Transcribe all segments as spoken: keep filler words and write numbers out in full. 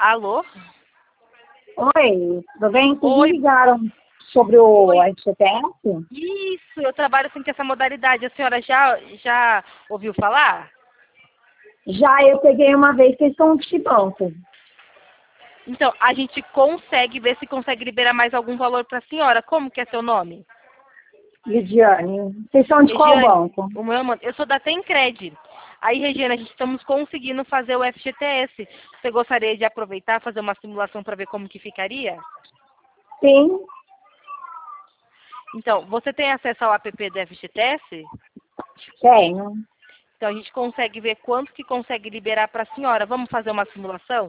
Alô? Oi, tudo bem? Vocês Oi. me ligaram sobre o Oi. F G T S? Isso, eu trabalho com essa modalidade. A senhora já, já ouviu falar? Já eu peguei uma vez questão de banco. Então, a gente consegue ver se consegue liberar mais algum valor para a senhora. Como que é seu nome? Lidiane, vocês são de qual Regiane, banco? o meu nome, eu sou da Tencred. Aí, Regiane, a gente estamos conseguindo fazer o F G T S. Você gostaria de aproveitar, fazer uma simulação para ver como que ficaria? Sim, Então, você tem acesso ao app do F G T S? tenho. Então, a gente consegue ver quanto que consegue liberar para a senhora. Vamos fazer uma simulação?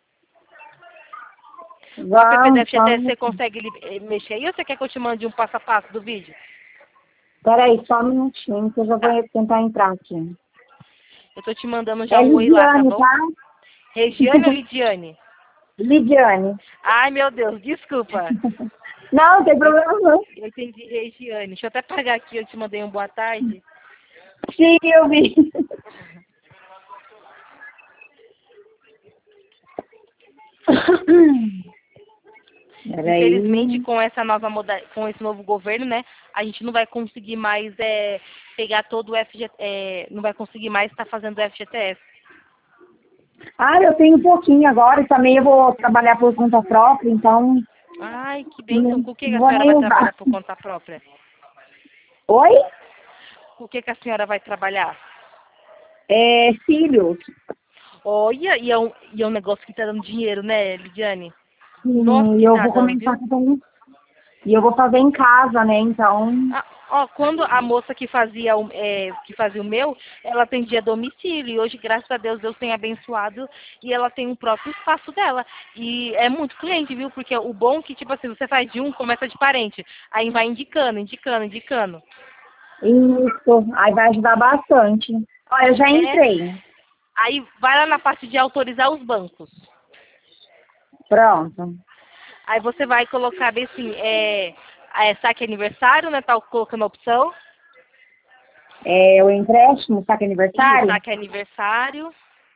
O app do Vamos, F G T S vamos. você consegue li- eh, mexer aí ou você quer que eu te mande um passo a passo do vídeo? Peraí, só um minutinho que eu já Tá. vou tentar entrar aqui. Eu tô te mandando já É um oi lá, tá Lidiane, bom? tá? Regiane ou Lidiane? Lidiane. Ai, meu Deus, desculpa. Não, não tem Eu, problema não. eu entendi Regiane. Deixa eu até pagar aqui, eu te mandei um boa tarde. Sim, eu vi. Infelizmente, Peraí. com essa nova moda, com esse novo governo, né, a gente não vai conseguir mais é, pegar todo o F G, é, não vai conseguir mais estar fazendo o F G T S. Ah, eu tenho um pouquinho agora e também eu vou trabalhar por conta própria, então Ai, que bênção. não, Com o que não a vou senhora nem vai usar. trabalhar por conta própria? Oi? Com o que, que a senhora vai trabalhar? É, filhos. Olha, e é um, e é um negócio que tá dando dinheiro, né, Lidiane? Nossa, Sim, e que eu tá vou dando, começar a viu? fazer, e eu vou fazer em casa, né? Então, Ah, ó, quando a moça que fazia, o, é, que fazia o meu, ela atendia a domicílio. E hoje, graças a Deus, Deus tem abençoado e ela tem um próprio espaço dela. E é muito cliente, viu? Porque o bom é que, tipo assim, você faz de um, começa de parente. Aí vai indicando, indicando, indicando. isso, aí vai ajudar bastante. Olha, eu já É. entrei. Aí vai lá na parte de autorizar os bancos. Pronto. Aí você vai colocar bem assim, é, é saque aniversário, né? Tá colocando a opção. É, o empréstimo, saque E aniversário? saque aniversário.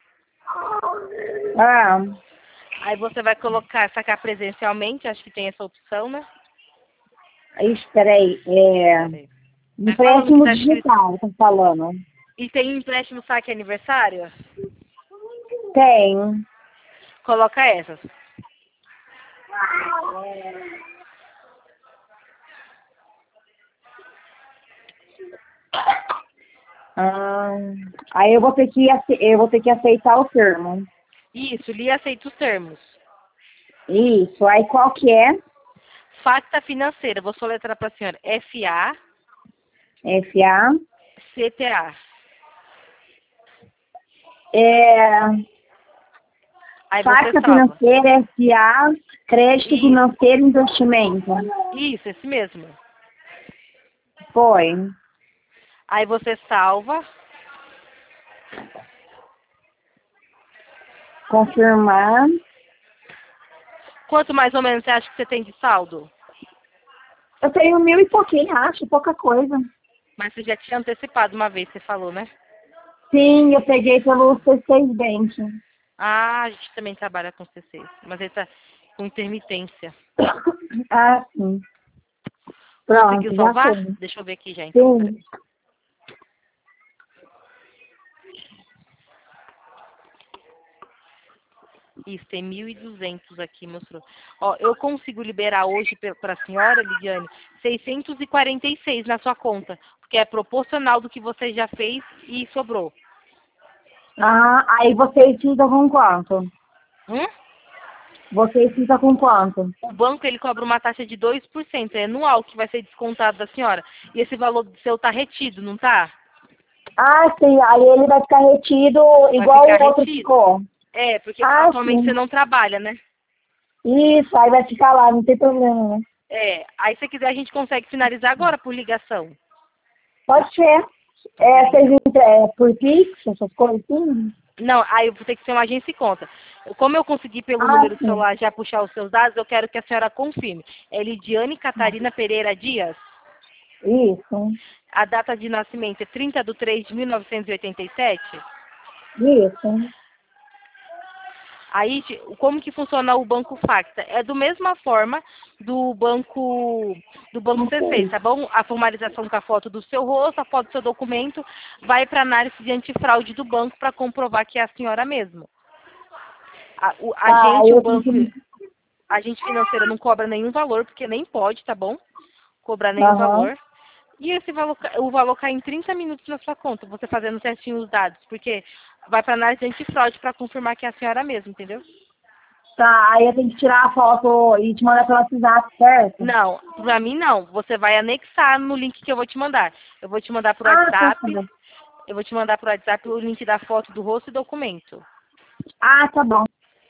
Ah, Aí você vai colocar sacar presencialmente, acho que tem essa opção, né? ixi, peraí. É, Pera aí. Vai falando que empréstimo tá escrito. digital, tá falando. E tem empréstimo saque aniversário? Tem. Coloca essas. Ah, aí eu vou ter que ace- eu vou ter que aceitar o termo. Isso, li e aceita os termos. Isso. Aí qual que é? Facta financeira, vou soletrar para a senhora. F A F A. C T A. É, Aí você Facta salva. Financeira S A. Crédito Isso, Financeiro e Investimento. isso, esse mesmo. Foi. Aí você salva. Confirmar. Quanto mais ou menos você acha que você tem de saldo? Eu tenho mil e pouquinho, acho, pouca coisa. Mas você já tinha antecipado uma vez, você falou, né? Sim, eu peguei pelo C seis Bank. Ah, a gente também trabalha com C seis, mas ele tá com intermitência. Ah, sim. Conseguiu Pronto, já salvar? foi. Deixa eu ver aqui já, então. Sim. Peraí. Isso, tem mil e duzentos aqui, mostrou. Ó, eu consigo liberar hoje para a senhora, Lidiane, seiscentos e quarenta e seis na sua conta, porque é proporcional do que você já fez e sobrou. Ah, aí vocês ficam com quanto? Hum? Vocês ficam com quanto? O banco, ele cobra uma taxa de dois por cento, é anual que vai ser descontado da senhora. E esse valor do seu tá retido, não tá? Ah, sim, aí ele vai ficar retido Vai igual ficar o outro retido. ficou. É, porque Ah, atualmente você sim. não trabalha, né? Isso, aí vai ficar lá, não tem problema, né? É, aí se quiser a gente consegue finalizar agora por ligação. Pode ser. Pera É, aí, vocês então. entre- é, por Pix, essas coisas assim? Não, aí eu vou ter que ser uma agência e conta. Como eu consegui pelo Ah, número do sim. celular já puxar os seus dados, eu quero que a senhora confirme. É Lidiane Catarina Pereira Dias. Isso. A data de nascimento é trinta de três de mil novecentos e oitenta e sete. Isso. Aí, ti- como que funciona o banco Facta? É da mesma forma do banco do banco Não C seis, sei. tá bom? A formalização com a foto do seu rosto, a foto do seu documento, vai para análise de antifraude do banco para comprovar que é a senhora mesmo. A, o, a Tá, gente, aí o eu tenho banco, que... a agente financeira não cobra nenhum valor, porque nem pode, tá bom? Cobrar nenhum Aham. valor. E esse valor, ca- o valor cai em trinta minutos na sua conta, você fazendo certinho os dados, porque vai para análise de antifraude para confirmar que é a senhora mesmo, entendeu? Tá, aí eu tenho que tirar a foto e te mandar pelo WhatsApp, certo? Não, pra mim não. Você vai anexar no link que eu vou te mandar. Eu vou te mandar pro Ah, tá, tá WhatsApp. bom. Eu vou te mandar pro WhatsApp o link da foto do rosto e documento. Ah, tá bom.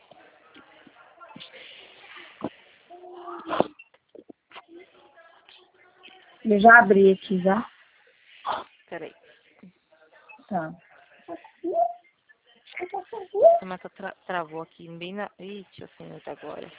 Eu já abri aqui, já. Peraí. Tá. A mata tra travou aqui bem na. Ih, deixa eu assinar agora.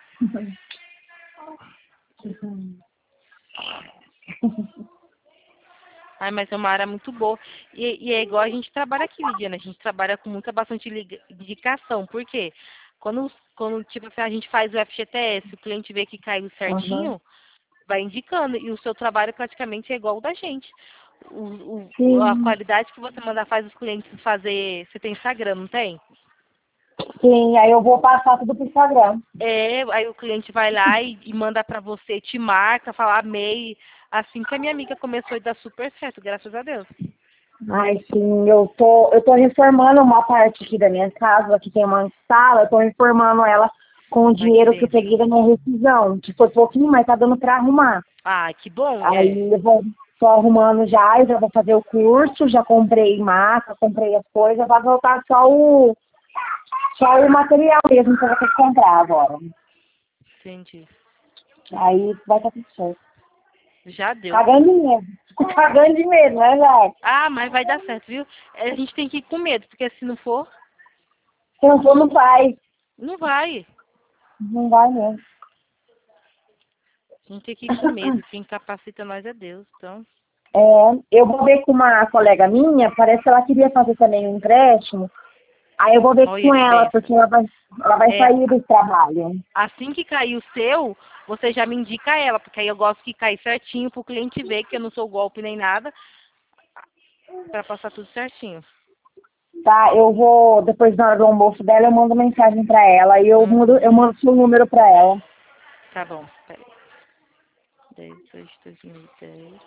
Ai, mas é uma área muito boa. E, e é igual a gente trabalha aqui, Lidiana. A gente trabalha com muita, bastante liga- indicação. Por quê? Quando, quando tipo, assim, a gente faz o F G T S, o cliente vê que caiu Aham. certinho, vai indicando. E o seu trabalho praticamente é igual o da gente. O, o, a Sim, qualidade que você manda faz os clientes fazer. Você tem Instagram, não tem? sim, aí eu vou passar tudo pro Instagram. É, aí o cliente vai lá e, e manda pra você, te marca, fala amei. Assim que a minha amiga começou a dar super certo, graças a Deus. Ai, sim, eu tô, eu tô reformando uma parte aqui da minha casa, que tem uma sala, eu tô reformando ela com o Ai, que dinheiro que eu benção. peguei da minha rescisão, que foi pouquinho, mas tá dando pra arrumar. Ah, que bom, é. Aí eu vou, tô arrumando já, eu já vou fazer o curso, já comprei massa, comprei as coisas, vai voltar só o, só o material mesmo que eu vou ter que comprar agora. Entendi. Aí vai estar tudo certo. Já deu. Cagando de medo. Cagando de medo, né, velho? Ah, mas vai dar certo, viu? É, a gente tem que ir com medo, porque se não for, Se não for, não vai. não vai. Não vai mesmo. A gente tem que ir com medo. Quem capacita nós é Deus, então. É, eu vou ver com uma colega minha, parece que ela queria fazer também um empréstimo. Aí eu vou ver Olha com que ela, benção. porque ela vai, ela vai É, sair do trabalho. assim que cair o seu, você já me indica ela, porque aí eu gosto que cair certinho pro cliente ver que eu não sou golpe nem nada, pra passar tudo certinho. Tá, eu vou, depois na hora do almoço dela, eu mando mensagem pra ela e eu mando, eu Uhum. mando seu número pra ela. Tá bom, peraí. dez de dois mil e dez.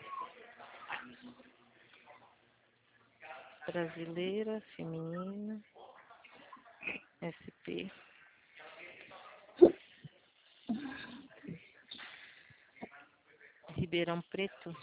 Brasileira, feminina, S P. Ribeirão Preto.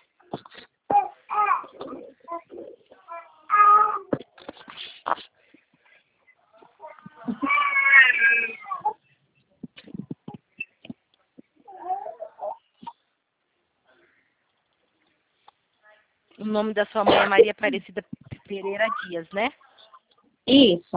O nome da sua mãe é Maria Aparecida Pereira Dias, né? Isso.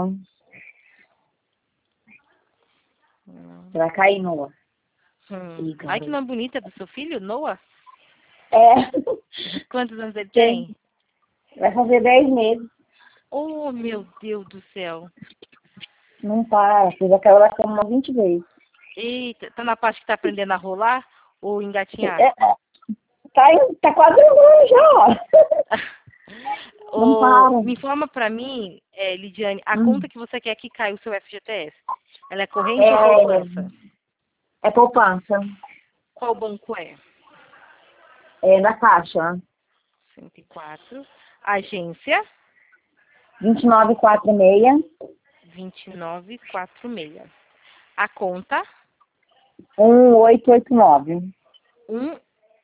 Hum. Você vai cair nua. Hum. Ih, Ai, que garoto. nome bonita do seu filho, Noah. É. Quantos anos ele Tem. tem? Vai fazer dez meses. Oh, meu Deus do céu. Não para. Você já caiu na cama umas vinte vezes. Eita, tá na parte que tá aprendendo a rolar ou engatinhar? É, tá, tá quase andando já, ó. Não Ô, para. me informa pra mim, é, Lidiane, a Hum. conta que você quer que caia o seu F G T S. Ela é corrente ou poupança? É, é poupança. Qual banco é? É na caixa. cento e quatro. Agência vinte e nove quarenta e seis, vinte e nove quarenta e seis. A conta um oito oito nove. um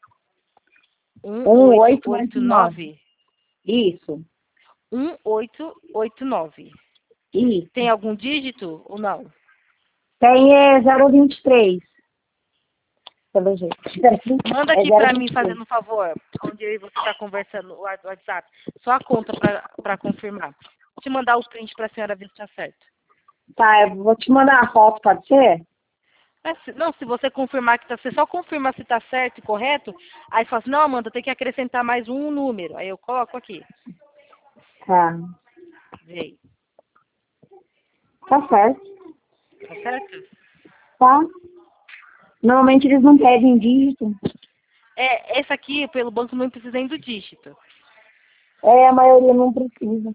um um oito oito oito oito nove. nove. Isso. um oito oito nove. Isso. Tem algum dígito ou não? Tem é zero vinte e três. Pelo jeito. Manda É aqui pra mim, zero vinte e três. fazendo um favor, onde eu e você tá conversando no WhatsApp. Só a conta pra, pra confirmar. Vou te mandar o print pra senhora ver se tá certo. Tá, eu vou te mandar a foto, pode ser? É, se- não, se você confirmar que tá, você só confirma se tá certo e correto, aí você fala assim, não, Amanda, tem que acrescentar mais um número. Aí eu coloco aqui. Tá. Vê aí. Tá certo. certo? Tá? Normalmente eles não pedem dígito. É, essa aqui, pelo banco, não precisa nem do dígito. É, a maioria não precisa.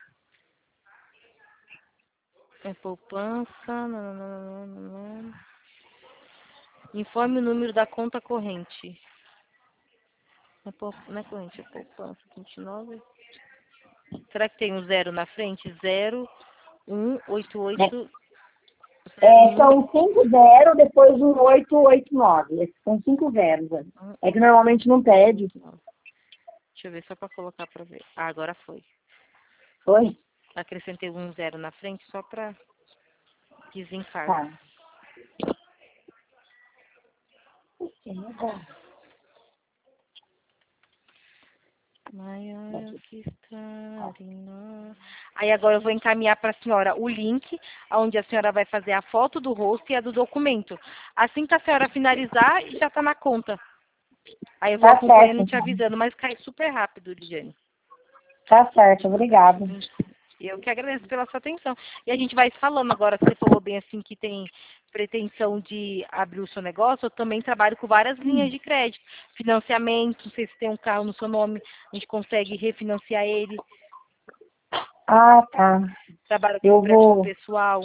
É poupança. Nananana. Informe o número da conta corrente. Não é, pou- não é corrente, é poupança. vinte e nove. Será que tem um zero na frente? Zero, um, oito, É, oito, zero, é, um. são cinco zero, depois um oito oito nove. Esses são cinco zeros. né? É que normalmente não pede. Deixa eu ver só para colocar para ver. Ah, agora foi. Foi? Acrescentei um zero na frente só para desencargo. Tá. Maior que estar em nós. Aí agora eu vou encaminhar para a senhora o link, onde a senhora vai fazer a foto do rosto e a do documento. Assim que a senhora finalizar, já está na conta. Aí eu vou Tá certo, acompanhando e te então. avisando, mas cai super rápido, Lidiane. Tá certo, obrigada. Eu que agradeço pela sua atenção. E a gente vai se falando agora, que você falou bem assim que tem pretensão de abrir o seu negócio, eu também trabalho com várias linhas de crédito. Financiamento, não sei se tem um carro no seu nome, a gente consegue refinanciar ele. Ah, tá. Trabalho com Eu empréstimo vou. pessoal.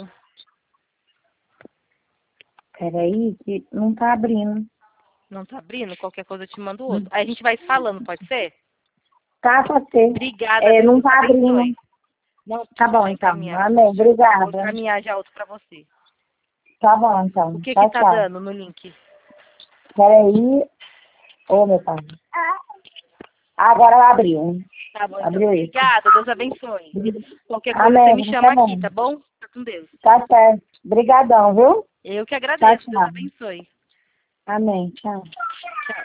Peraí, que não tá abrindo. Não tá abrindo? Qualquer coisa eu te mando outro. Aí a gente vai se falando, pode ser? Tá, pode ser. Obrigada, É, viu? não Deus tá abençoe. abrindo. Não, Tá tudo bom, já então. encaminhado. Amém. Vou Obrigada. encaminhar já outro pra você. Tá bom, O então. que que Tchau, tá tchau. dando no link? Peraí. Ô, meu pai. Agora abriu. Tá bom, então. Abriu isso. Obrigada, Deus abençoe. Qualquer coisa você me Amém. chama Tá aqui, bom. tá bom? Tá com Deus. Tá certo. Obrigadão, viu? Eu que Tchau, agradeço. Deus tchau. abençoe. Amém. Tchau. Tchau.